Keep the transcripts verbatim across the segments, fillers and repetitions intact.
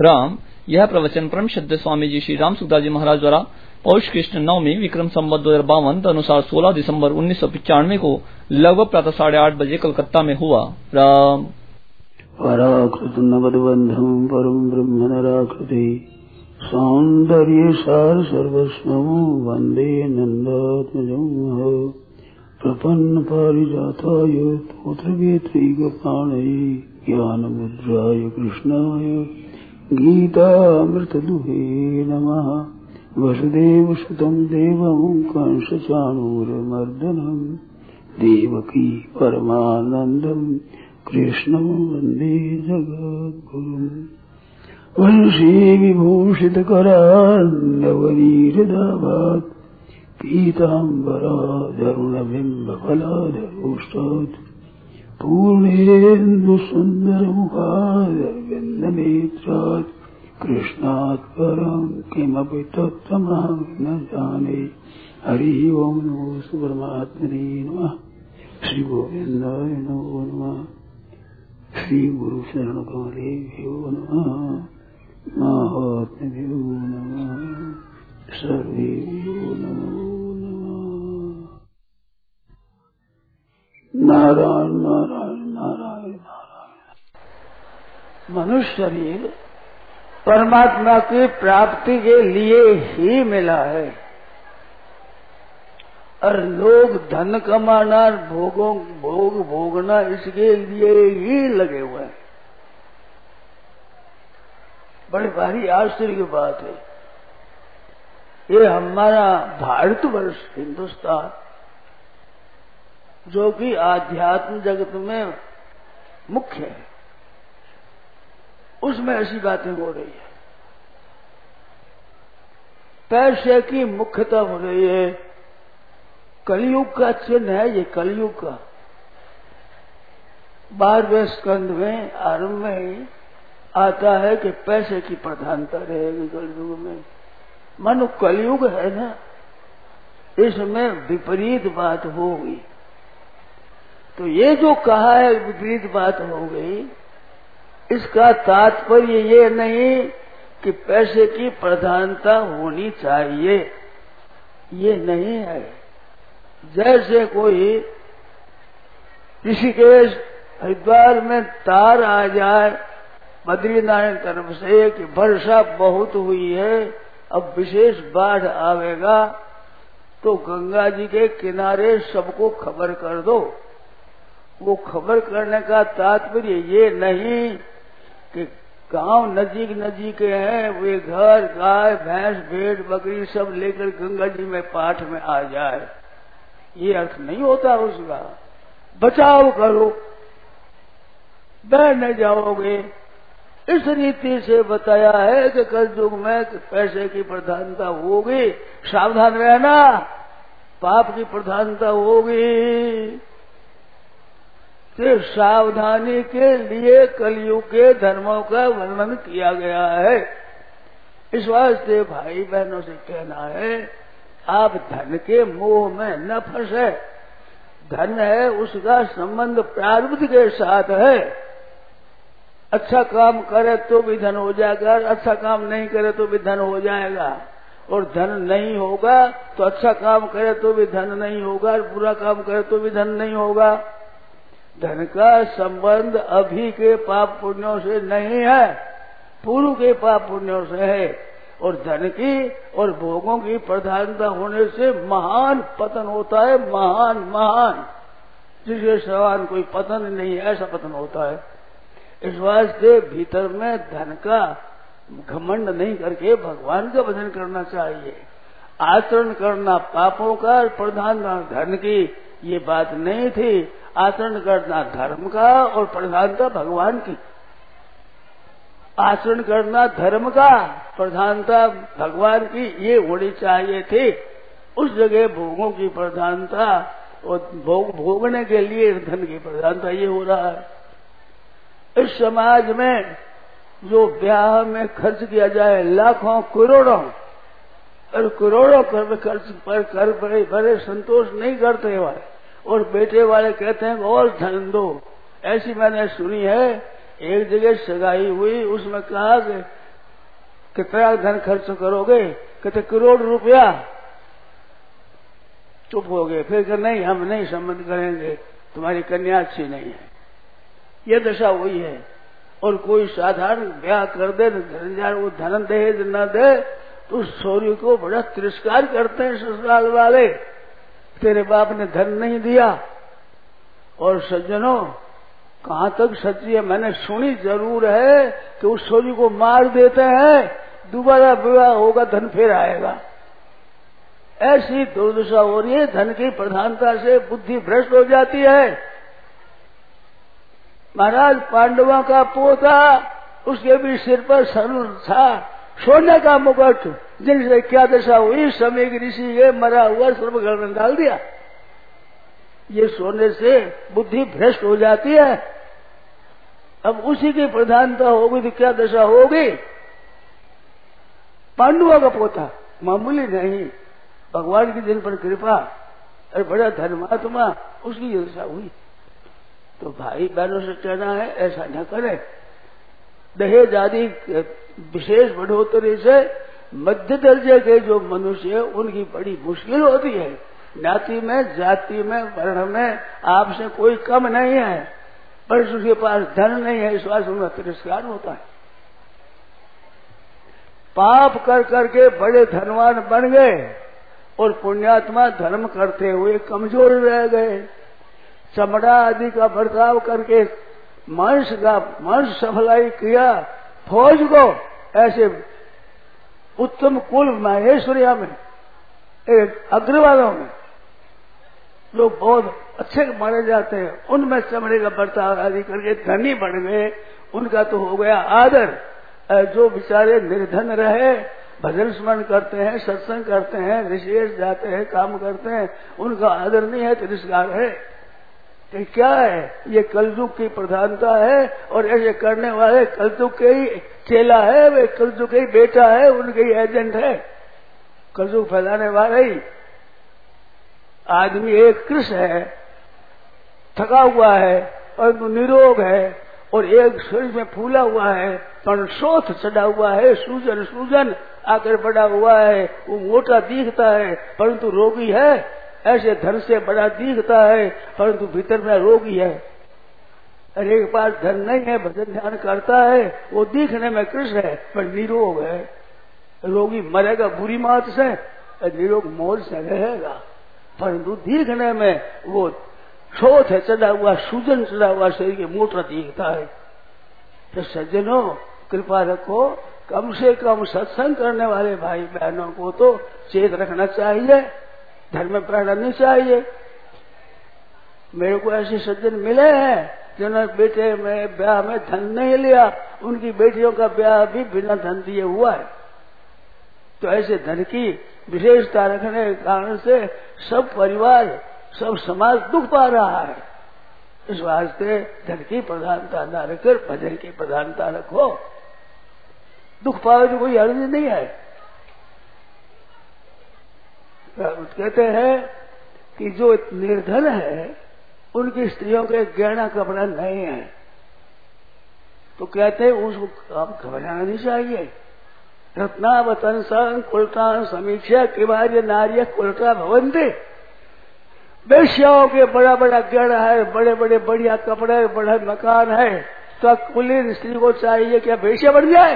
राम। यह प्रवचन परम श्रद्धेय स्वामी जी श्री राम सुखदास जी महाराज द्वारा पौष कृष्ण नवमी विक्रम संवत दो हजार बावन अनुसार सोलह दिसंबर उन्नीस सौ पिचानवे को लगभग प्रातः साढ़े आठ बजे कलकत्ता में हुआ। राम। पराकृत नवदबंधम परम ब्रह्म नराकृति सौंदर्य सार सर्वस्व वंदे नंदात्मजं प्रपन्न पारिजाताय तोत्रवेत्रैकपाणये ज्ञानमुद्राय कृष्णाय गीतामृतदुहे नमः। वसुदेवसुतं देवं कंसचाणूरमर्दनं देवकी परमानन्दं कृष्णं वन्दे जगद्गुरुम्। वंशी विभूषितकरान्नवनीरदाभात् पीताम्बरादरुणबिम्बफलाधरोष्टात् पूर्णेन्दुसुन्दरमुखादरविन्दनेत्रात् कृष्णात् परं किमपि तत्त्वमहं न जाने। हरि ओं नमो परमात्मने नमः। श्री गोविन्दाय नमो नमः। श्री गुरु शरण कमलेभ्यो नमः। महात्म्यो नमः। सर्वेभ्यो नमो नमः। नारायण नारायण नारायण नारायण। मनुष्य शरीर परमात्मा की प्राप्ति के लिए ही मिला है और लोग धन कमाना भोगों भोग भोगना इसके लिए ही लगे हुए हैं। बड़ी भारी आश्चर्य की बात है। ये हमारा भारतवर्ष हिंदुस्तान जो कि आध्यात्म जगत में मुख्य है, उसमें ऐसी बातें हो रही है। पैसे की मुख्यता हो रही है। कलयुग का चिन्ह है ये, कलयुग का। बारहवें स्कंद में आरंभ में ही आता है कि पैसे की प्रधानता रहेगी कलयुग में। मानो कलयुग है ना, इसमें विपरीत बात होगी। तो ये जो कहा है विपरीत बात हो गई, इसका तात्पर्य ये नहीं कि पैसे की प्रधानता होनी चाहिए, ये नहीं है। जैसे कोई ऋषिकेश हरिद्वार में तार आ जाए बद्रीनारायण तरफ से कि वर्षा बहुत हुई है, अब विशेष बाढ़ आवेगा, तो गंगा जी के किनारे सबको खबर कर दो। वो खबर करने का तात्पर्य ये नहीं कि गांव नजीक नजीक हैं, वे घर गाय भैंस भेड़ बकरी सब लेकर गंगा जी में पाठ में आ जाए, ये अर्थ नहीं होता उसका। बचाव करो, बह न जाओगे, इस रीति से बताया है कि कलयुग में पैसे की प्रधानता होगी, सावधान रहना, पाप की प्रधानता होगी। तो सावधानी के लिए कलयुग के धर्मों का वर्णन किया गया है। इस वास्ते भाई बहनों से कहना है, आप धन के मोह में न फंसे। धन है उसका संबंध प्रारब्ध के साथ है। अच्छा काम करे तो भी धन हो जाएगा, अच्छा काम नहीं करे तो भी धन हो जाएगा। और धन नहीं होगा तो अच्छा काम करे तो भी धन नहीं होगा, और बुरा काम करे तो भी धन नहीं होगा। धन का संबंध अभी के पाप पुण्यों से नहीं है, पूर्व के पाप पुण्यों से है। और धन की और भोगों की प्रधानता होने से महान पतन होता है, महान महान, जिसके समान कोई पतन नहीं है, ऐसा पतन होता है। इस वास्ते भीतर में धन का घमंड नहीं करके भगवान का भजन करना चाहिए। आचरण करना पापों का और प्रधानता धन की, ये बात नहीं थी। आचरण करना धर्म का और प्रधानता भगवान की। आचरण करना धर्म का, प्रधानता भगवान की, ये होनी चाहिए थी। उस जगह भोगों की प्रधानता और भोग भोगने के लिए धन की प्रधानता, ये हो रहा है। इस समाज में जो ब्याह में खर्च किया जाए लाखों करोड़ों और करोड़ों कर खर्च पर कर बड़े बड़े संतोष नहीं करते वाले, और बेटे वाले कहते हैं और धन दो। ऐसी मैंने सुनी है। एक जगह सगाई हुई, उसमें कहा कि कितना धन खर्च करोगे? कहते करोड़ रुपया। चुप हो गए। फिर कह नहीं, हम नहीं संबंध करेंगे, तुम्हारी कन्या अच्छी नहीं है। यह दशा हुई है। और कोई साधारण ब्याह कर दे, धन वो धन दहेज न दे तो उस छोरी को बड़ा तिरस्कार करते हैं ससुराल वाले। तेरे बाप ने धन नहीं दिया। और सज्जनों, कहां तक सच्ची है मैंने सुनी जरूर है कि उस छोरी को मार देते हैं, दोबारा विवाह होगा, धन फिर आएगा। ऐसी दुर्दशा हो रही है। धन की प्रधानता से बुद्धि भ्रष्ट हो जाती है। महाराज पांडवों का पोता, उसके भी सिर पर सर था सोने का मुकुट, जिनसे क्या दशा हुई, समय की ऋषि के मरा हुआ सर्वगढ़ में डाल दिया। ये सोने से बुद्धि भ्रष्ट हो जाती है। अब उसी की प्रधानता होगी तो क्या दशा होगी? पांडवों का पोता मामूली नहीं, भगवान की जिन पर कृपा, अरे बड़ा धर्मात्मा, उसकी ये दशा हुई। तो भाई बहनों से कहना है ऐसा न करें। दहेज आदि विशेष बढ़ोतरी से मध्य दर्जे के जो मनुष्य है उनकी बड़ी मुश्किल होती है। ज्ञाति में, जाति में, वर्ण में आपसे कोई कम नहीं है, पर उसके पास धन नहीं है, इस बात उनका तिरस्कार होता है। पाप कर करके बड़े धनवान बन गए और पुण्यात्मा धर्म करते हुए कमजोर रह गए। चमड़ा आदि का बर्ताव करके मांस का मांस सफलाई किया, फौज को ऐसे उत्तम कुल महेश्वरिया में, एक अग्रवालों में लोग बहुत अच्छे माने जाते हैं, उनमें चमड़े का बर्ताव आदि करके धनी बन गए। उनका तो हो गया आदर। जो बेचारे निर्धन रहे, भजन स्मरण करते हैं, सत्संग करते हैं, ऋषिकेश जाते हैं, काम करते हैं, उनका आदर नहीं है, तिरस्कार है। तो क्या है? ये कलयुग की प्रधानता है। और ऐसे करने वाले कलयुग के ही चेला है, वे कलयुग के ही बेटा है, उनके ही एजेंट है। कलयुग फैलाने वाले ही आदमी एक कृष्ण है, थका हुआ है और निरोग है, और एक शरीर में फूला हुआ है पर शोथ चढ़ा हुआ है, सूजन सूजन आकर बड़ा हुआ है। वो मोटा दिखता है परंतु रोगी है, ऐसे धन से बड़ा दिखता है परंतु भीतर में रोगी है। अरे एक पास धन नहीं है, भजन ध्यान करता है, वो दिखने में कृष्ण है पर निरोग है। रोगी मरेगा बुरी मौत से, निरोग मौत से रहेगा, परंतु दिखने में वो शोथ है चढ़ा हुआ, सूजन चढ़ा हुआ शरीर के मोटा दिखता है। तो सज्जनों कृपा रखो, कम से कम सत्संग करने वाले भाई बहनों को तो चेत रखना चाहिए, धर्म में पढ़ना नहीं चाहिए। मेरे को ऐसे सज्जन मिले हैं जिन्होंने बेटे में ब्याह में धन नहीं लिया, उनकी बेटियों का ब्याह भी बिना धन दिए हुआ है। तो ऐसे धन की विशेषता रखने के कारण से सब परिवार, सब समाज दुख पा रहा है। इस वास्ते धन की प्रधानता न रखकर भजन की प्रधानता रखो। दुख पावे तो कोई अर्ज नहीं है। कहते हैं कि जो निर्धन है उनकी स्त्रियों के गहना कपड़ा नहीं है, तो कहते हैं उसको आप घबराना नहीं चाहिए। रत्नावतन संग कुलता समीक्षा किवार्य नार्य कुलता भवंते। वेश्याओं के बड़ा बड़ा गहना है, बड़े बड़े बढ़िया कपड़े, बड़ा मकान है, तो कुलीन स्त्री को चाहिए क्या वेश्या बन जाए?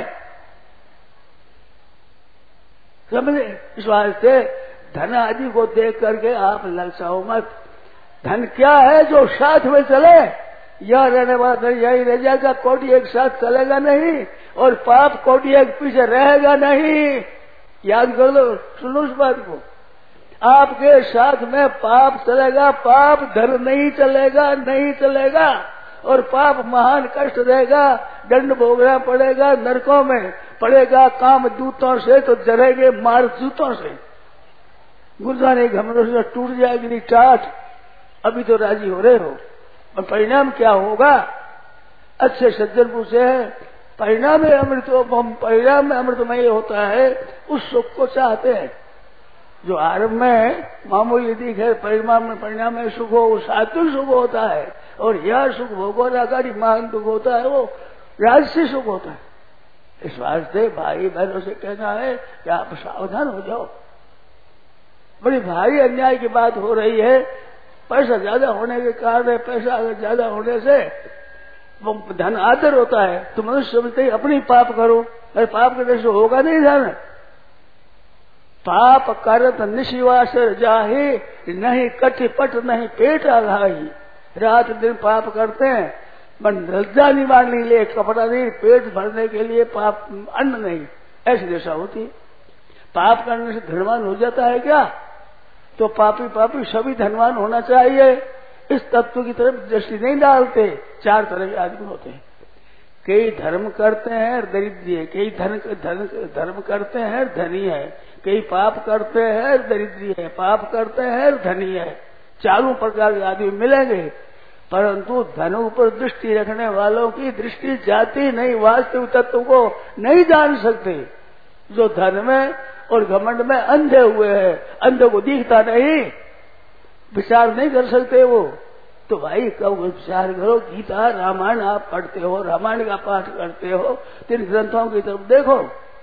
समझे? इस वास्ते धन आदि को देख करके आप ललचाओ मत। धन क्या है जो साथ में चले, यह रहने वाला यही रह जाएगा, कोटि एक साथ चलेगा नहीं, और पाप कोटि एक पीछे रहेगा नहीं। याद कर लो, सुनो इस बात को। आपके साथ में पाप चलेगा, पाप धन नहीं चलेगा, नहीं चलेगा, और पाप महान कष्ट देगा, दंड भोगना पड़ेगा, नरकों में पड़ेगा, काम दूतों से तो जरेंगे मार जूतों से। गुरुद्वारे घमंड से टूट जाएगी टाट, अभी तो राजी हो रहे हो, और परिणाम क्या होगा? अच्छे सज्जन पूछे हैं, परिणाम में अमृत परिणाम में अमृतमय होता है, उस सुख को चाहते हैं जो आरंभ में मामूली दिखे, परिणाम में परिणाम में सुख हो, वो सात्विक सुख होता है, और यह सुख भोगों का महान दुख होता है, वो राजसी सुख होता है। इस वास्ते भाई बहनों से कहना है कि आप सावधान हो जाओ। बड़ी भारी अन्याय की बात हो रही है। पैसा ज्यादा होने के कारण, पैसा अगर ज्यादा होने से वो धन आदर होता है तो मनुष्य समझते ही अपनी पाप करो। अरे पाप करने से होगा नहीं धन। पाप करत निशिवास जाहे, नहीं कटी पट नहीं पेट आघाई। रात दिन पाप करते हैं, मन लज्जा निवारने के लिए कपड़ा नहीं, पेट भरने के लिए पाप अन्न नहीं, ऐसी दशा होती है। पाप करने से धनवान हो जाता है क्या? तो पापी पापी सभी धनवान होना चाहिए। इस तत्व की तरफ दृष्टि नहीं डालते। चार तरह के आदमी होते हैं। कई धर्म करते हैं दरिद्री है, कई धन, धन धर्म करते हैं धनी है, कई पाप करते हैं दरिद्री है, पाप करते हैं धनी है। चारों प्रकार के आदमी मिलेंगे, परंतु धन ऊपर दृष्टि रखने वालों की दृष्टि जाती नहीं, वास्तविक तत्व को नहीं जान सकते। जो धन में और घमंड में अंधे हुए हैं, अंधे को दिखता नहीं, विचार नहीं कर सकते वो। तो भाई कब विचार करो। गीता रामायण आप पढ़ते हो, रामायण का पाठ करते हो, तो इन ग्रंथों की तरफ देखो।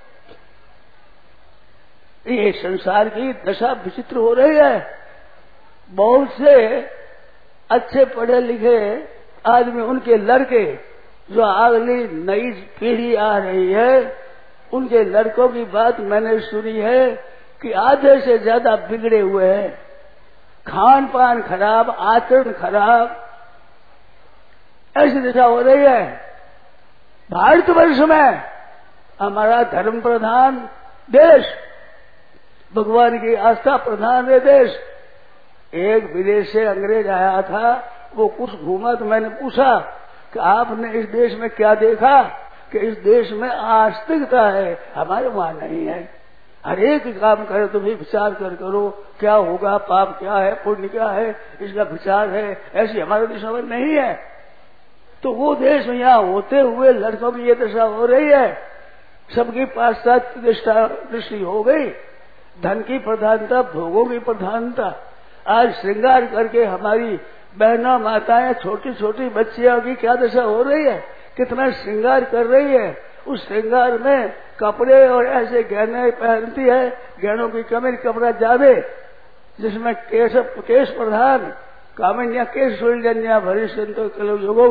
ये संसार की दशा विचित्र हो रही है। बहुत से अच्छे पढ़े लिखे आदमी, उनके लड़के, जो अगली नई पीढ़ी आ रही है, उनके लड़कों की बात मैंने सुनी है कि आधे से ज्यादा बिगड़े हुए हैं। खान पान खराब, आचरण खराब, ऐसी दशा हो रही है। भारतवर्ष में हमारा धर्म प्रधान देश, भगवान की आस्था प्रधान है देश। एक विदेश से अंग्रेज आया था, वो कुछ घूमा तो मैंने पूछा कि आपने इस देश में क्या देखा? कि इस देश में आस्तिकता है, हमारे वहां नहीं है। हर एक काम करे तो भी विचार कर करो, क्या होगा, पाप क्या है, पुण्य क्या है, इसका विचार है। ऐसी हमारे देश में नहीं है। तो वो देश में यहाँ होते हुए लड़कों की ये दशा हो रही है। सबकी पाश्चात्य दृष्टि हो गई, धन की प्रधानता, भोगों की प्रधानता। आज श्रृंगार करके हमारी बहना माताएं, छोटी छोटी बच्चियों की क्या दशा हो रही है, कितना श्रृंगार कर रही है। उस श्रृंगार में कपड़े और ऐसे गहने पहनती है, गहनों की कमी, कपड़ा जावे, जिसमें केश केश प्रधान, कामन्या केश सुलजन्या भरिष्यंत कलो योगो,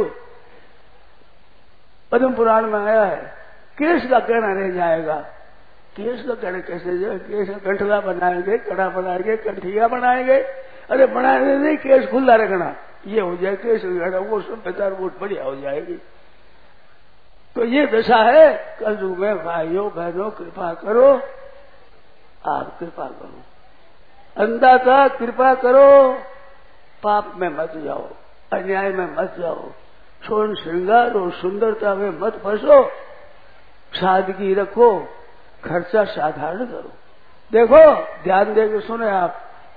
पद्म पुराण में आया है। केश का कहना रह जाएगा। केश का कहना कैसे जाए? केश का गंठला बनाएंगे, कड़ा बनाएंगे, कंठिया बनाएंगे। अरे बनाने नहीं, केश खुला रखना, ये हो जाए केश, वो सभ्यता बहुत बढ़िया हो जाएगी। तो ये दशा है कलयुग में। भाइयों बहनों कृपा करो, आप कृपा करो, अंधाता कृपा करो, पाप में मत जाओ, अन्याय में मत जाओ, छोड़ श्रृंगार और सुंदरता में मत फंसो, सादगी रखो, खर्चा साधारण करो। देखो ध्यान देकर सुने आप,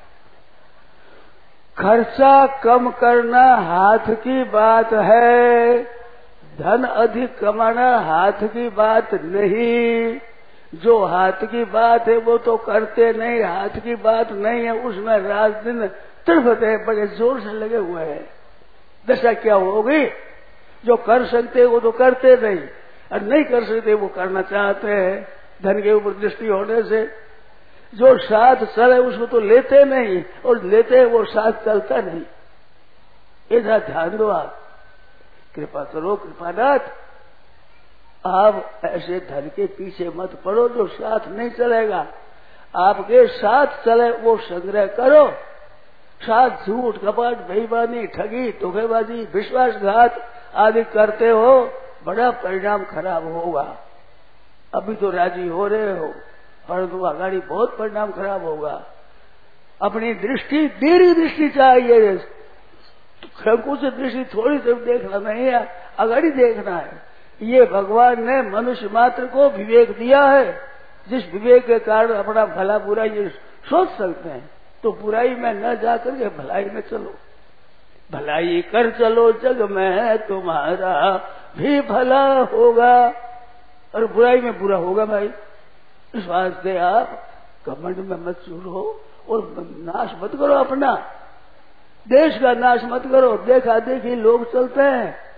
खर्चा कम करना हाथ की बात है, धन अधिक कमाना हाथ की बात नहीं। जो हाथ की बात है वो तो करते नहीं, हाथ की बात नहीं है, उसमें रात दिन तड़फते बड़े जोर से लगे हुए हैं। दशा क्या होगी? जो कर सकते वो तो करते नहीं, और नहीं कर सकते वो करना चाहते हैं, धन के ऊपर दृष्टि होने से। जो साथ चले उसको तो लेते नहीं, और लेते वो साथ चलता नहीं। ऐसा ध्यान दो आप। कृपा करो कृपानाथ, आप ऐसे धन के पीछे मत पड़ो जो साथ नहीं चलेगा। आपके साथ चले वो संग्रह करो। साथ झूठ कपट बेईमानी ठगी धोखेबाजी विश्वासघात आदि करते हो, बड़ा परिणाम खराब होगा। अभी तो राजी हो रहे हो, परंतु आगाड़ी बहुत परिणाम खराब होगा। अपनी दृष्टि दीर्घ दृष्टि चाहिए, शंकु से दृष्टि थोड़ी देर देखना नहीं है, आगाड़ी देखना है। ये भगवान ने मनुष्य मात्र को विवेक दिया है, जिस विवेक के कारण अपना भला बुरा ये सोच सकते हैं। तो बुराई में न जाकर के भलाई में चलो, भलाई कर चलो, जग में तुम्हारा भी भला होगा, और बुराई में बुरा होगा भाई। इस वास्ते आप घमंड में मत चूरो और नाश मत करो अपना, देश का नाश मत करो। देखा देखी लोग चलते हैं,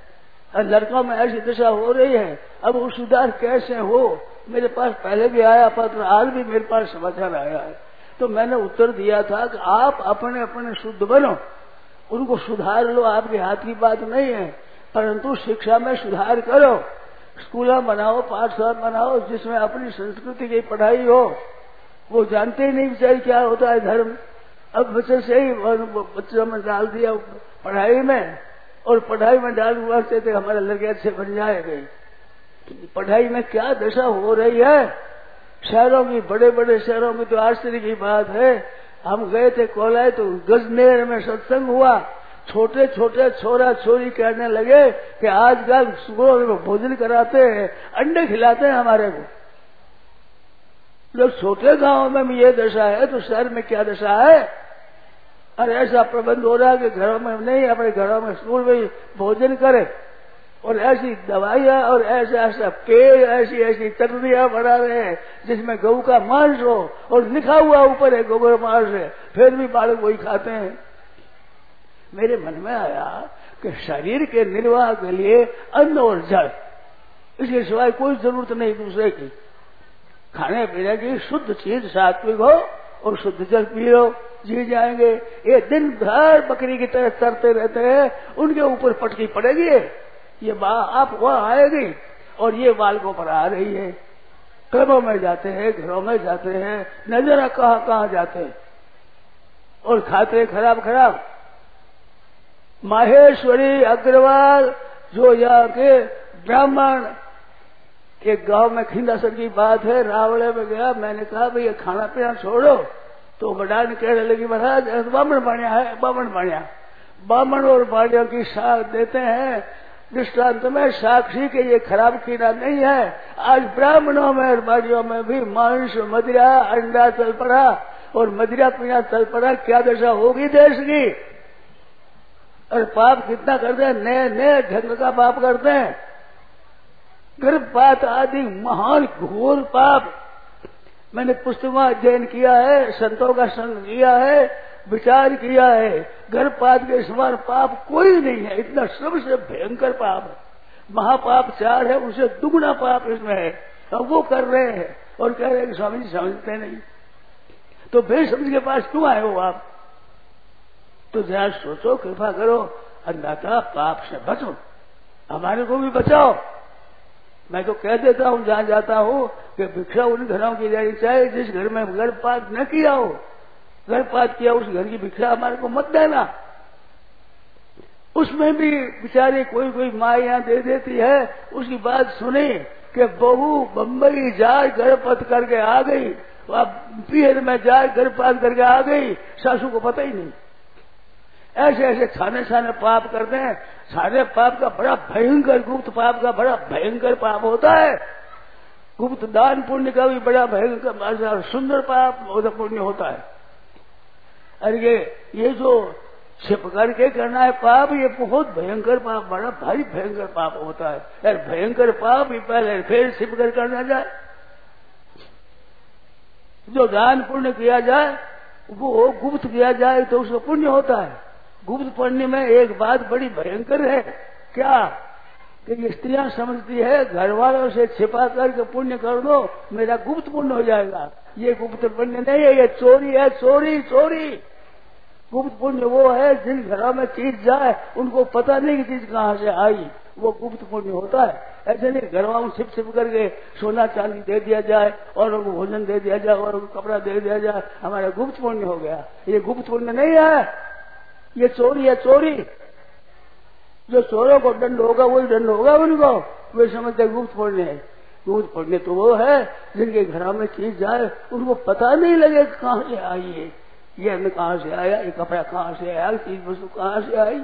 और लड़कों में ऐसी दशा हो रही है। अब वो सुधार कैसे हो? मेरे पास पहले भी आया पत्र, आज भी मेरे पास समाचार आया है। तो मैंने उत्तर दिया था कि आप अपने अपने शुद्ध बनो, उनको सुधार लो, आपके हाथ की बात नहीं है, परंतु शिक्षा में सुधार करो, स्कूल बनाओ, पाठशाला बनाओ जिसमें अपनी संस्कृति की पढ़ाई हो। वो जानते ही नहीं बेचारे क्या होता है धर्म। अब बच्चे से ही बच्चों में डाल दिया पढ़ाई में, और पढ़ाई में डाल हुआ से थे हमारे लड़के अच्छे बन जाएंगे। पढ़ाई में क्या दशा हो रही है शहरों की, बड़े बड़े शहरों में तो आश्चर्य की बात है। हम गए थे कोलाय तो गजनेर में सत्संग हुआ, छोटे छोटे छोरा छोरी कहने लगे कि आजकल सुबह में भोजन कराते हैं, अंडे खिलाते हैं हमारे को। जब छोटे गांव में भी ये दशा है तो शहर में क्या दशा है? और ऐसा प्रबंध हो रहा है कि घरों में नहीं, अपने घरों में स्कूल में भोजन करे, और ऐसी दवाइयां और ऐसा ऐसा पेड़, ऐसी ऐसी चटनियां बना रहे हैं जिसमें गऊ का मांस हो, और लिखा हुआ ऊपर है गोबर मांस है, फिर भी बालक वही खाते हैं। मेरे मन में आया कि शरीर के निर्वाह के लिए अन्न और जल, इसके सिवाय कोई जरूरत नहीं दूसरे की। खाने पीने की शुद्ध चीज सात्विक हो और शुद्ध जल पी लो, जी जाएंगे। ये दिन भर बकरी की तरह तरते रहते हैं, उनके ऊपर पटकी पड़ेगी, ये आप वहां आएगी, और ये बालकों पर आ रही है। क्लबों में जाते हैं, घरों में जाते हैं, न जाने कहां कहां जाते हैं, और खाते खराब खराब। माहेश्वरी अग्रवाल जो यहाँ के ब्राह्मण, एक गांव में खिंदासर की बात है, रावड़े में गया, मैंने कहा भाई ये खाना पीना छोड़ो, तो बड़ान कहने लगी महाराज बामण बाणिया है, बामण बाणिया। बामण और बाणियों की साख देते हैं दृष्टांत में साक्षी के ये खराब कीड़ा नहीं है। आज ब्राह्मणों में और बाणियों में भी मांस, मदिरा, अंडा चल पड़ा, और मदिरा पीना चल पड़ा। क्या दशा होगी देश की? और पाप कितना करते हैं, नए नए ढंग का पाप करते हैं, गर्भपात आदि महान घोर पाप। मैंने पुस्तकों अध्ययन किया है, संतों का संग किया है, विचार किया है, गर्भपात के समान पाप कोई नहीं है। इतना सबसे भयंकर पाप है। महापाप चार है, उसे दुगुना पाप इसमें है, अब वो कर रहे हैं और कह रहे हैं कि स्वामी जी समझते नहीं। तो बेसमझ के पास क्यों आए हो आप? तो जरा सोचो, कृपा करो, अन्यथा पाप से बचो, हमारे को भी बचाओ। मैं तो कह देता हूँ जहां जाता हूँ कि भिक्षा उन घरों की लेनी चाहिए जिस घर में गर्भपात न किया हो। गर्भपात किया उस घर की भिक्षा हमारे को मत देना। उसमें भी बेचारे कोई कोई माँ यहाँ दे देती है, उसकी बात सुनी कि बहू बम्बई जाए गर्भपात करके आ गई, पीहर में जाए गर्भपात करके आ गई, सासू को पता ही नहीं। ऐसे ऐसे छाने छाने पाप करते हैं। सारे पाप का बड़ा भयंकर, गुप्त पाप का बड़ा भयंकर पाप होता है। गुप्त दान पुण्य का भी बड़ा भयंकर सुंदर पाप पुण्य होता है। अरे ये ये जो छिप करके करना है पाप, ये बहुत भयंकर पाप, बड़ा भारी भयंकर पाप होता है। यार भयंकर पाप ही पहले फिर छिप कर करना जाए। जो दान पुण्य किया जाए वो गुप्त किया जाए तो उसको पुण्य होता है। गुप्त पुण्य में एक बात बड़ी भयंकर है, क्या कि स्त्रियां समझती है घर वालों से छिपा करके पुण्य कर दो मेरा गुप्त पुण्य हो जाएगा। ये गुप्त पुण्य नहीं है, ये चोरी है, चोरी चोरी। गुप्त पुण्य वो है जिन घरों में चीज जाए उनको पता नहीं कि चीज कहाँ से आई, वो गुप्त पुण्य होता है। ऐसे नहीं घर वालों छिप छिप करके सोना चांदी दे दिया जाए और उनको भोजन दे दिया जाए और उनको कपड़ा दे दिया जाए, हमारा गुप्त पुण्य हो गया। ये गुप्त पुण्य नहीं है, ये चोरी है, चोरी। जो चोरों को दंड होगा वही दंड होगा उनको, वे समझते गुप्त पुण्य है। गुप्त पुण्य तो वो है जिनके घरों में चीज जाए उनको पता नहीं लगे कहाँ से आई है, ये अन्न कहाँ से आया, ये कपड़ा कहाँ से आया, चीज वस्तु कहाँ से आई।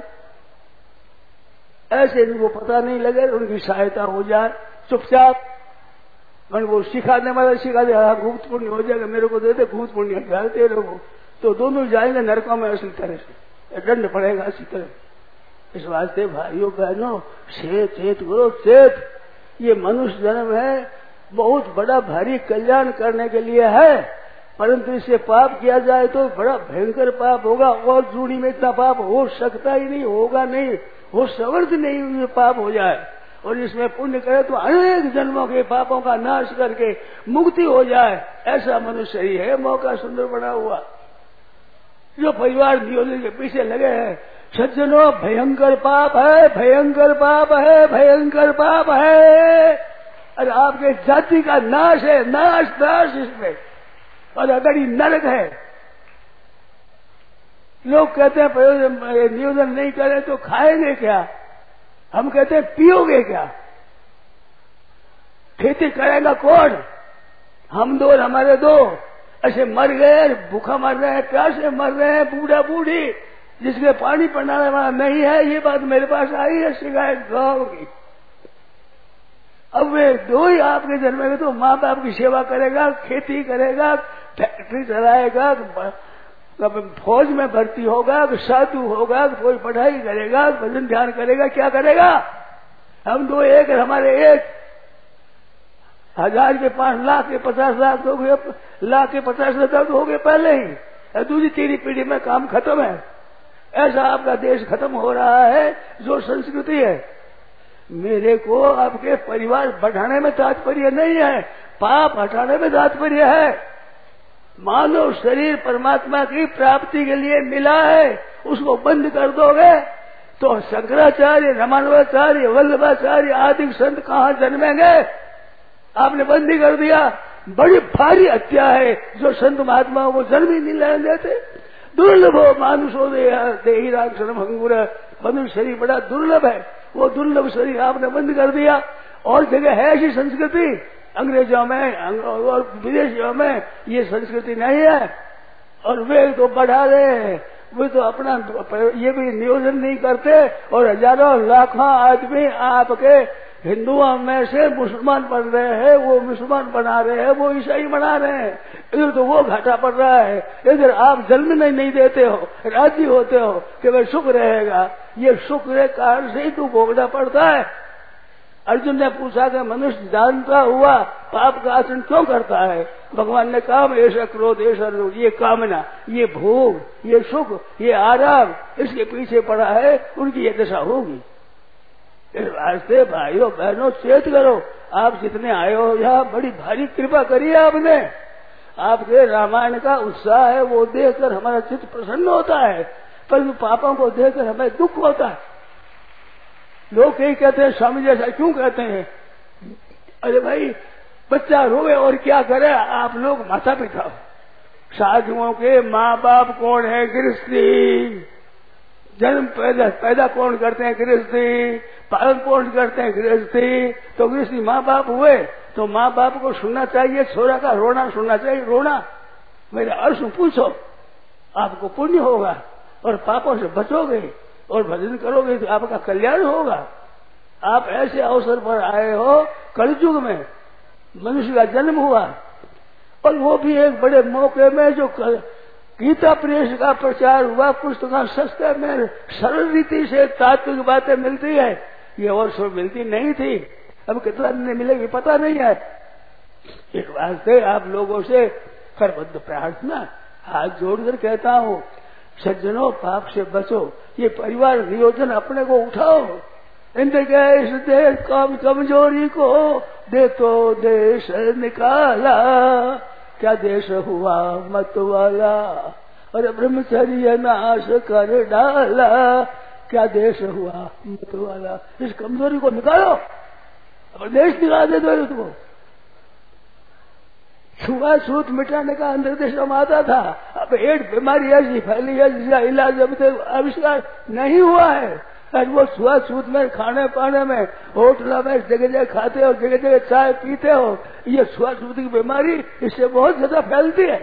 ऐसे इनको पता नहीं लगे, उनकी सहायता हो जाए चुपचाप। मैंने वो सिखाने वाला सिखा दे, हाँ गुप्त पुण्य हो जाएगा, मेरे को दे दे गुप्त पुण्य जाते रहो, तो दोनों जाएंगे नरकों में इसी तरह से, दंड पड़ेगा इसी तरह। इस वास्ते भाइयों बहनों चेत चेत करो, चेत। ये मनुष्य जन्म है बहुत बड़ा भारी कल्याण करने के लिए है, परंतु इससे पाप किया जाए तो बड़ा भयंकर पाप होगा। और जूड़ी में इतना पाप हो सकता ही नहीं, होगा नहीं, वो समर्थ नहीं हुई पाप हो जाए, और इसमें पुण्य करे तो अनेक जन्मों के पापों का नाश करके मुक्ति हो जाए, ऐसा मनुष्य ही है मौका सुंदर बना हुआ। जो परिवार नियोजन के पीछे लगे हैं, सज्जनों भयंकर पाप है, भयंकर पाप है, भयंकर पाप है। अरे आपके जाति का नाश है, नाश नाश इसमें, और अगर ये नरक है। लोग कहते हैं नियोजन नहीं करें तो खाएंगे क्या, हम कहते हैं पियोगे क्या। खेती करेगा कौन, हम दो और हमारे दो ऐसे मर गए, भूखा मर रहे हैं, प्यासे मर रहे हैं, बूढ़ा बूढ़ी जिसके पानी पड़ाने वाला नहीं है। ये बात मेरे पास आई है शिकायत गांव की। अब वे दो ही आपके जन्म में, तो माँ बाप की सेवा करेगा, खेती करेगा, फैक्ट्री चलाएगा, फौज में भर्ती होगा, साधु होगा, कोई पढ़ाई करेगा, भजन ध्यान करेगा, क्या करेगा। हम दो एक, हमारे एक हजार के पांच लाख के पचास लाख हो गए, लाख के पचास लाख हो गए पहले ही, दूसरी तीसरी पीढ़ी में काम खत्म है। ऐसा आपका देश खत्म हो रहा है जो संस्कृति है। मेरे को आपके परिवार बढ़ाने में तात्पर्य नहीं है, पाप हटाने में तात्पर्य है। मानव शरीर परमात्मा की प्राप्ति के लिए मिला है, उसको बंद कर दोगे तो शंकराचार्य, रामानुजाचार्य, वल्लभाचार्य आदि संत कहाँ जन्मेंगे। आपने बंद ही कर दिया। बड़ी भारी हत्या है जो संत महात्माओं को जन्म ही नहीं लेने देते। दुर्लभ हो मानुषो देही राक्षरम अंगुर, मनुष्य शरीर बड़ा दुर्लभ है, वो दुर्लभ शरीर आपने बंद कर दिया। और जगह है ऐसी संस्कृति, अंग्रेजों में और विदेशियों में ये संस्कृति नहीं है, और वे तो बढ़ा रहे हैं, वे तो अपना ये भी नियोजन नहीं करते, और हजारों लाखों आदमी आपके हिंदुओं में से मुसलमान बन रहे हैं, वो मुसलमान बना रहे हैं, वो ईसाई बना रहे हैं। इधर तो वो घाटा पड़ रहा है, इधर आप जन्म नहीं, नहीं देते हो, राजी होते हो कि वह सुख रहेगा। ये सुख के कारण से ही तू भोगना पड़ता है। अर्जुन ने पूछा कि मनुष्य जानता हुआ पाप का आचरण क्यों करता है। भगवान ने कहा ऐसा क्रोध, ऐसा लोभ, ये कामना, ये भोग, ये सुख, ये आराम, इसके पीछे पड़ा है, उनकी ये दशा होगी। इस वास्ते भाइयों बहनों चेत करो। आप जितने आए हो यहाँ, बड़ी भारी कृपा करी है आपने। आपके रामायण का उत्साह है, वो देखकर हमारा चित्त प्रसन्न होता है, परंतु पापों को देखकर हमें दुख होता है। लोग कई कहते हैं स्वामी जी ऐसा क्यों कहते हैं। अरे भाई बच्चा रोए और क्या करे, आप लोग माता पिता हो। साधुओं के माँ बाप कौन है, गृहस्थी। जन्म पैदा पैदा कौन करते हैं, गृहस्थी। पालन पोषण करते हैं, गृहस्थी। तो गृहस्थी माँ बाप हुए, तो माँ बाप को सुनना चाहिए, छोरा का रोना सुनना चाहिए, रोना। मेरे अर्श पूछो, आपको पुण्य होगा और पापों से बचोगे और भजन करोगे तो आपका कल्याण होगा। आप ऐसे अवसर पर आए हो, कलयुग में मनुष्य का जन्म हुआ, और वो भी एक बड़े मौके में जो गीता प्रेस का प्रचार हुआ, पुस्तक सस्ते में सरल रीति से तात्विक बातें मिलती है, ये और सब मिलती नहीं थी। अब कितना दिन मिलेगी पता नहीं है। इस वास्ते आप लोगों से करबद्ध प्रार्थना हाथ जोड़कर कहता हूँ, सज्जनों पाप से बचो। ये परिवार नियोजन अपने को उठाओ। इनके इस देश कम कमजोरी को दे तो देश निकाला, क्या देश हुआ मत वाला, और ब्रह्मचर्य नाश कर डाला, क्या देश हुआ मत वाला। इस कमजोरी को निकालो, और देश निकाल दे दो तुमको। छुआछूत मिटाने का निर्देश आता था, अब एड्स बीमारी ऐसी फैली है जिसका इलाज अभी तक आविष्कार नहीं हुआ है। आज वो छुआछूत में, खाने पाने में, होटल में जगह जगह खाते हो, जगह जगह चाय पीते हो, ये छुआछूत की बीमारी इससे बहुत ज्यादा फैलती है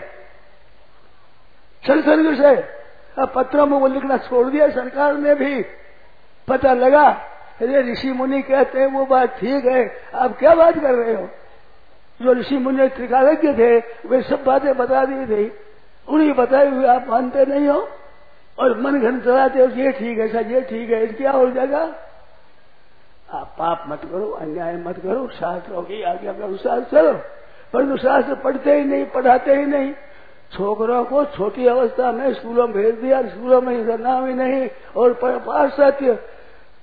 संसर्ग से। अब पत्रों में वो लिखना छोड़ दिया सरकार ने भी, पता लगा। अरे ऋषि मुनि कहते हैं वो बात ठीक है, आप क्या बात कर रहे हो। जो ऋषि मुनि त्रिकालज्ञ थे वे सब बातें बता दी थी, उन्हीं बताई हुई आप मानते नहीं हो और मन घन चलाते हो, ये ठीक है सर, ये ठीक है, क्या हो जाएगा। आप पाप मत करो, अन्याय मत करो, शास्त्रों की आज्ञा के अनुसार चलो। परंतु शास्त्र पढ़ते ही नहीं, पढ़ाते ही नहीं। छोकरों को छोटी अवस्था में स्कूलों में भेज दिया, स्कूलों में इधर नाम ही नहीं। और पाश्चात्य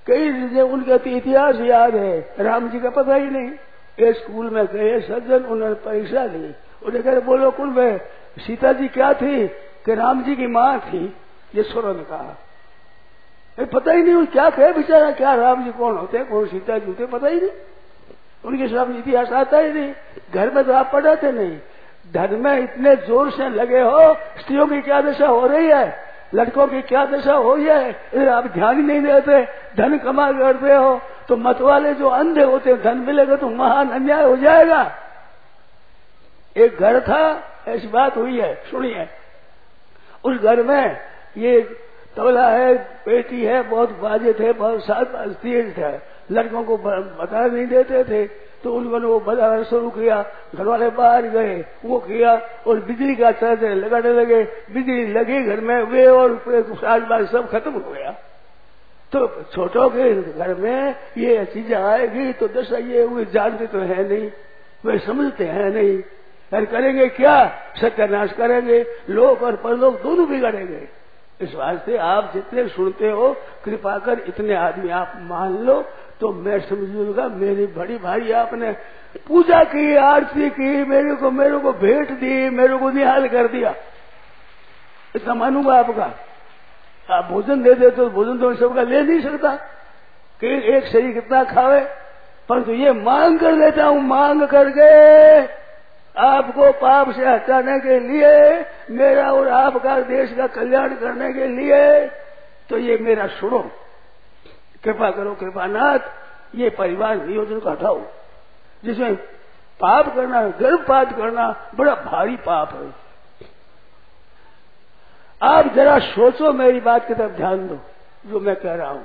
कई चीजें उनका तो इतिहास याद है, राम जी का पता ही नहीं। एक स्कूल में गए सज्जन, उन्होंने परीक्षा ली, उन्हें कहे बोलो कुल में सीता जी क्या थी? कि राम जी की माँ थी। ये स्वरों ने कहा, पता ही नहीं क्या कहे बेचारा, क्या राम जी कौन होते कौन सीता जी होते पता ही नहीं, उनके सामने इतिहास आता ही नहीं। घर में तो आप पढ़ाते नहीं, धन में इतने जोर से लगे हो, स्त्रियों की क्या दशा हो रही है, लड़कों की क्या दशा हो रही है, इधर आप ध्यान ही नहीं देते, धन कमा करते हो। तो मत वाले जो अंधे होते हैं, धन मिलेगा तो महान अन्याय हो जाएगा। एक घर था, ऐसी बात हुई है, सुनिए। उस घर में ये तबला है, पेटी है, बहुत बाजे थे, बहुत सात तेज थे, लड़कों को बता नहीं देते थे, तो उन्होंने वो बजाना शुरू किया। घर वाले बाहर गए, वो किया, और बिजली का चार्ज लगाने लगे। बिजली लगी घर में, वे और साज सब खत्म हो गया। तो छोटों के घर में ये चीजें आएगी तो दशा ये हुई, जानते तो है नहीं, वे समझते हैं नहीं, और करेंगे क्या? सत्यानाश करेंगे, लोक और परलोक दोनों बिगड़ेंगे। इस वास्ते आप जितने सुनते हो, कृपा कर इतने आदमी आप मान लो, तो मैं समझूंगा मेरी बड़ी भाई आपने पूजा की, आरती की, मेरे को मेरे को भेंट दी, मेरे को निहाल कर दिया, इतना मानूंगा आपका। आप भोजन दे दे तो भोजन तो सबका ले नहीं सकता कि एक शरीर कितना खावे, परंतु ये मांग कर देता हूं, मांग करके आपको पाप से हटाने के लिए, मेरा और आपका देश का कल्याण करने के लिए, तो ये मेरा सुनो, कृपा करो कृपानाथ, ये परिवार नियोजन को हटाओ, जिसमें पाप करना, गर्भपात करना बड़ा भारी पाप है। आप जरा सोचो, मेरी बात की तरफ ध्यान दो, जो मैं कह रहा हूं।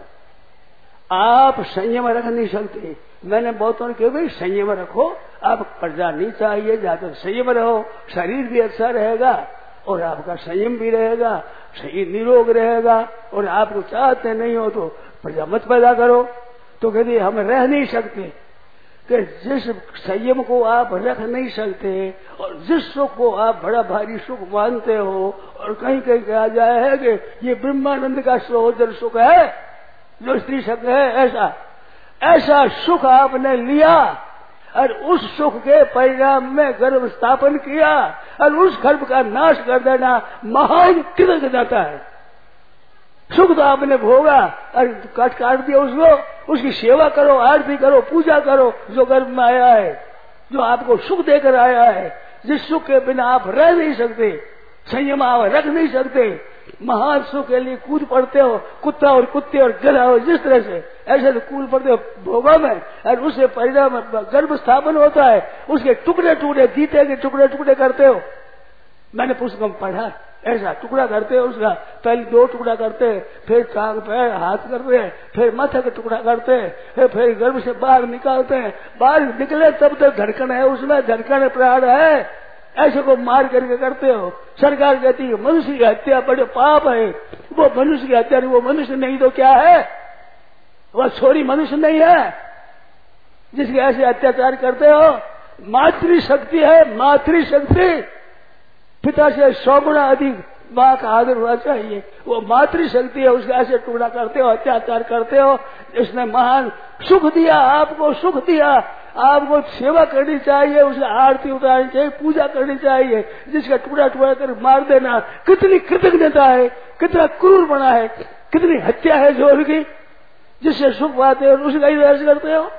आप संयम रख नहीं सकते, मैंने बहुतों ने कहा भाई संयम रखो, आप प्रजा नहीं चाहिए, ज्यादा संयम रहो, शरीर भी अच्छा रहेगा और आपका संयम भी रहेगा, शरीर निरोग रहेगा, और आपको चाहते नहीं हो तो प्रजा मत पैदा करो। तो कहते हम रह नहीं सकते, कि जिस संयम को आप रख नहीं सकते और जिस सुख को आप बड़ा भारी सुख मानते हो, और कहीं कहीं कहा जाए है कि ये ब्रह्मानंद का सहोदर सुख है, जो स्त्री सुख है, ऐसा ऐसा सुख आपने लिया और उस सुख के परिणाम में गर्भ स्थापन किया, और उस गर्भ का नाश कर देना महान कृतज्ञ जाता है। सुख तो आपने भोगा और काट काट दिया उसको, उसकी सेवा करो, आरती करो, पूजा करो, जो गर्भ में आया है, जो आपको सुख देकर आया है, जिस सुख के बिना आप रह नहीं सकते, संयम आप रख नहीं सकते, महान सुख के लिए कूद पड़ते हो, कुत्ता और कुत्ते और गधा हो जिस तरह से, ऐसे तो कूद पड़ते हो भोगा में, और उससे परिणाम गर्भ स्थापन होता है, उसके टुकड़े टुकड़े, गीते के टुकड़े टुकड़े करते हो। मैंने पुस्तक में पढ़ा, ऐसा टुकड़ा करते हो उसका, पहले दो टुकड़ा करते हैं, फिर टांग पैर हाथ करते हैं, फिर माथे का टुकड़ा करते हैं, फिर गर्भ से बाहर निकालते हैं, बाहर निकले तब तक धड़कन है, उसमें धड़कन प्राण है, ऐसे को मार करके करते हो। सरकार कहती है मनुष्य की हत्या बड़े पाप है, वो मनुष्य की हत्या, वो मनुष्य नहीं तो क्या है, वह छोरी मनुष्य नहीं है जिसके ऐसे अत्याचार करते हो। मातृशक्ति है, मातृशक्ति, पिता से सौ गुना अधिक माँ का आदर होना चाहिए, वो मातृशक्ति है, उसका ऐसे टुकड़ा करते हो, अत्याचार करते हो। इसने महान सुख दिया, आपको सुख दिया, आपको सेवा करनी चाहिए, उसकी आरती उतारनी चाहिए, पूजा करनी चाहिए, जिसका टुकड़ा टुकड़ा कर मार देना कितनी कृतज्ञता है, कितना क्रूर बना है, कितनी हत्या है जोर की, जिससे सुख पाते हो उसका ही दर्श करते हो।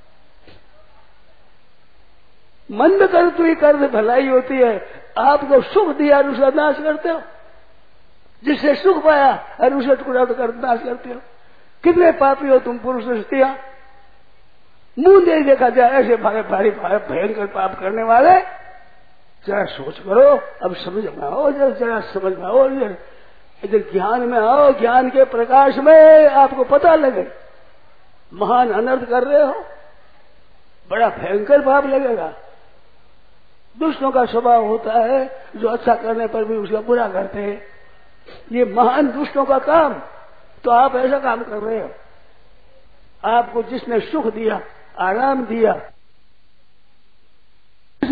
मंद कर तो ही कर भलाई होती है, आपको सुख दिया और उसका नाश करते हो, जिससे सुख पाया और उसका टुकड़ा तो कर नाश करते हो। कितने पापी हो तुम पुरुष स्त्रियां, मुंह नहीं देखा जाए ऐसे भारे भारी भयंकर पाप करने वाले। जरा सोच करो, अब समझ में आओ, जरा जरा समझ में आओ, इधर ज्ञान में आओ, ज्ञान के प्रकाश में आपको पता लगे महान अनर्थ कर रहे हो, बड़ा भयंकर पाप लगेगा। दुष्टों का स्वभाव होता है जो अच्छा करने पर भी उसका बुरा करते हैं, ये महान दुष्टों का काम। तो आप ऐसा काम कर रहे हो, आपको जिसने सुख दिया, आराम दिया,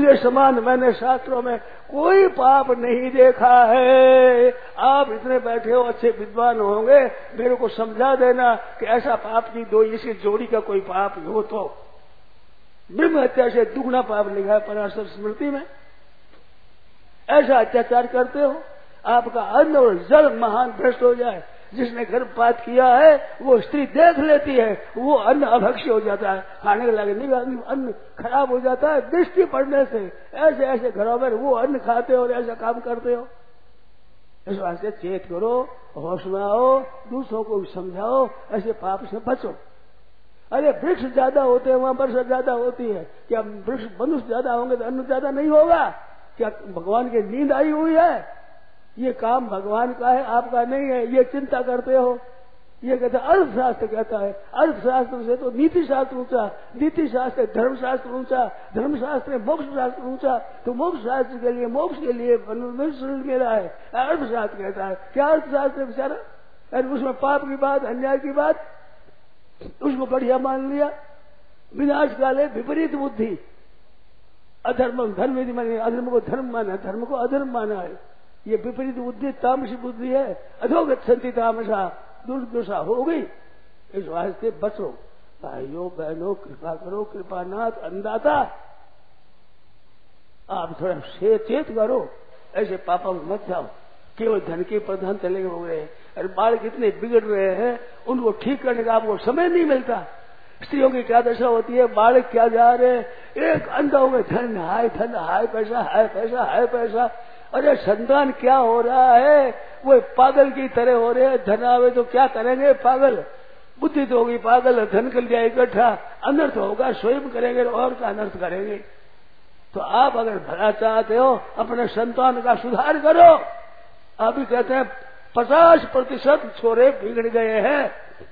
उसके समान मैंने शास्त्रों में कोई पाप नहीं देखा है। आप इतने बैठे हो, अच्छे विद्वान होंगे, मेरे को समझा देना कि ऐसा पाप की दो इसकी जोड़ी का कोई पाप हो तो। ब्रह्म हत्या से दुगना पाप लिखा है पराशर स्मृति में। ऐसा अत्याचार करते हो, आपका अन्न और जल महान भ्रष्ट हो जाए। जिसने गर्भपात किया है वो स्त्री देख लेती है, वो अन्न अभक्ष्य हो जाता है, खाने के लगे नहीं, अन्न खराब हो जाता है दृष्टि पड़ने से। ऐसे ऐसे घरों में वो अन्न खाते हो और ऐसा काम करते हो। इस वास्ते चेत करो, होश में आओ, दूसरों को समझाओ, ऐसे पाप से बचो। अरे वृक्ष ज्यादा होते हैं वहां वर्षा ज्यादा होती है, क्या वृक्ष मनुष्य ज्यादा होंगे तो अन्न ज्यादा नहीं होगा? क्या भगवान की नींद आई हुई है? ये काम भगवान का है, आपका नहीं है, ये चिंता करते हो। ये कहता है अर्थशास्त्र कहता है, अर्थशास्त्र से तो नीति शास्त्र ऊंचा, नीति शास्त्र धर्मशास्त्र ऊंचा, धर्मशास्त्र मोक्ष शास्त्र ऊंचा, तो मोक्ष शास्त्र के लिए मोक्ष के लिए मेरा है अर्थशास्त्र कहता है। क्या अर्थशास्त्र बेचारा? अरे उसमें पाप की बात, अन्याय की बात, उसको बढ़िया मान लिया। विनाश काले विपरीत बुद्धि, अधर्म धर्म माने, अधर्म को धर्म माना, धर्म को अधर्म माना है। ये विपरीत बुद्धि तामसी बुद्धि है। अधोगच्छन्ति तामसा, दुर्दशा हो गई। इस वास्ते बचो भाइयों बहनों, कृपा करो, कृपानाथ अन्नदाता, आप थोड़ा से चेत करो, ऐसे पापा में मत जाओ। केवल धन के प्रधान चले हो गए। अरे बाल कितने बिगड़ रहे हैं, उनको ठीक करने का आपको समय नहीं मिलता। स्त्रियों की क्या दशा होती है, बालक क्या जा रहे हैं, एक अंधा हो गए, धन हाय धन हाय पैसा हाय पैसा हाय पैसा। अरे संतान क्या हो रहा है, वो पागल की तरह हो रहे हैं। धन आवे तो क्या करेंगे, पागल बुद्धि तो होगी पागल, धन कर लिया इकट्ठा, अनर्थ होगा, स्वयं करेंगे और का अनर्थ करेंगे। तो आप अगर भला चाहते हो अपने संतान का सुधार करो। अभी कहते हैं पचास प्रतिशत छोरे बिगड़ गए हैं,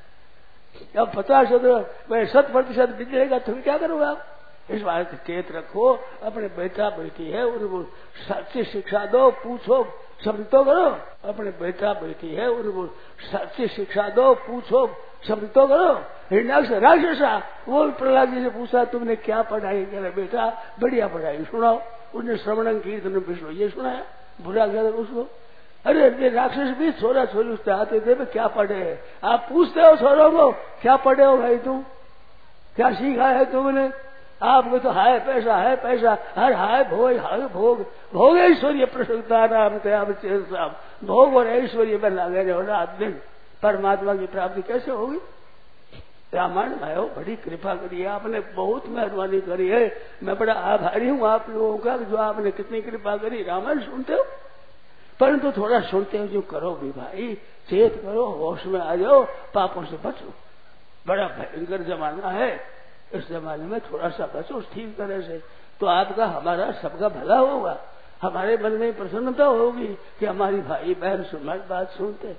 अब पचास शत प्रतिशत बिगड़ेगा तो क्या करोगे आप? इस बात चेत रखो, अपने बेटा बेटी है उनको सच्ची शिक्षा दो, पूछो शब्द तो करो। अपने बेटा बेटी है उनको सच्ची शिक्षा दो, पूछो शब्द तो करो। हिरण्याक्ष राक्षसा, वो प्रहलाद जी से पूछा तुमने क्या पढ़ाई? कह रहे बेटा बढ़िया पढ़ाई सुनाओ। उसने श्रवण कीर्तन विष्णु ये सुनाया, बुरा कह रहे उसको। अरे ये राक्षस भी छोरा छोरी उससे आते थे, क्या पढ़े हैं? आप पूछते हो छोरों को क्या पढ़े हो भाई, तुम क्या सीखा है तुमने? आपको तो हाय पैसा है पैसा, हर हाय भोग हाय भोग, भोग ऐश्वर्य प्रसन्नता नाम आप साहब, भोग और ऐश्वर्य में लगे रहो रात दिन। परमात्मा की प्राप्ति कैसे होगी? रामायण भाइयों बड़ी कृपा करी है आपने, बहुत मेहरबानी करी है। मैं बड़ा आभारी हूँ आप लोगों का, जो आपने कितनी कृपा करी। रामायण सुनते हो, परंतु थोड़ा सुनते हो जो करो भी भाई, चेत करो, होश में आ जाओ, पापों से बचो। बड़ा भयंकर जमाना है, इस जमाने में थोड़ा सा बचो ठीक तरह से, तो आपका हमारा सबका भला होगा। हमारे मन में प्रसन्नता होगी कि हमारी भाई बहन हमारी बात सुनते,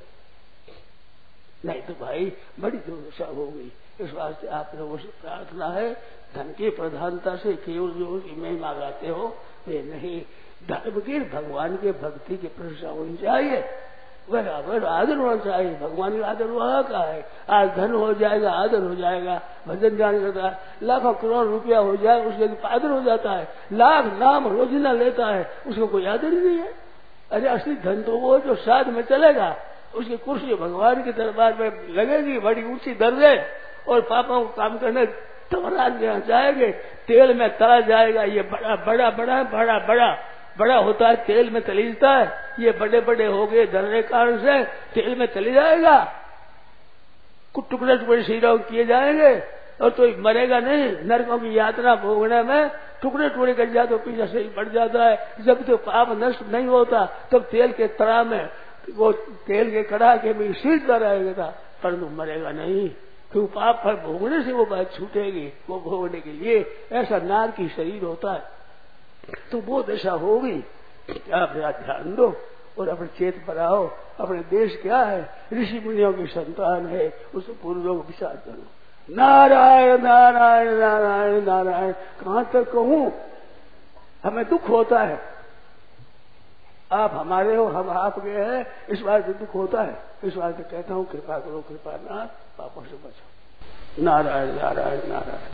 नहीं तो भाई बड़ी दुर्दशा होगी। इस वास्ते आप लोगों से प्रार्थना है, धन की प्रधानता से केवल जो महिमा गाते हो वे नहीं, धर्म की भगवान के भक्ति की प्रशंसा होनी चाहिए, बराबर आदर होना चाहिए। भगवान का आदर वहाँ का है। आज धन हो जाएगा आदर हो जाएगा, भजन गान करता है, लाखों करोड़ रुपया हो जाए उसके आदर हो जाता है, लाख नाम रोजिना लेता है उसको कोई आदर ही नहीं है। अरे असली धन तो वो जो साध में चलेगा, उसकी कुर्सी भगवान के दरबार में लगेगी बड़ी ऊंची दर्जे, और पापों को काम करने तमरान जाएंगे, तेल में तला जाएगा। ये बड़ा बड़ा बड़ा बड़ा बड़ा बड़ा होता है, तेल में तलीजता है। ये बड़े बड़े हो गए धन के कारण से तेल में चली जाएगा, कुछ टुकड़े टुकड़े शरीरों किए जाएंगे और तो मरेगा नहीं। नरकों की यात्रा भोगने में टुकड़े टुकड़े कर जाते, पीछे शरीर बढ़ जाता है। जब तो पाप नष्ट नहीं होता तब तेल के तड़ा में वो तेल के कड़ा के भी सीखता रहेगा, परंतु मरेगा नहीं, क्यों पाप पर भोगने से वो बात छूटेगी। वो भोगने के लिए ऐसा नार की शरीर होता है, तो वो दशा होगी। आप ध्यान दो और अपने चेत बनाओ। अपने देश क्या है, ऋषि मुनियों की संतान है, उसे पूर्वों को विचार करो। नारायण नारायण नारायण नारायण, कहाँ तक कहूँ, हमें दुख होता है। आप हमारे हो, हम आपके हैं, इस बात से दुख होता है। इस बात से कहता हूँ कृपा करो, कृपा ना पापों से बचो। नारायण नारायण नारायण।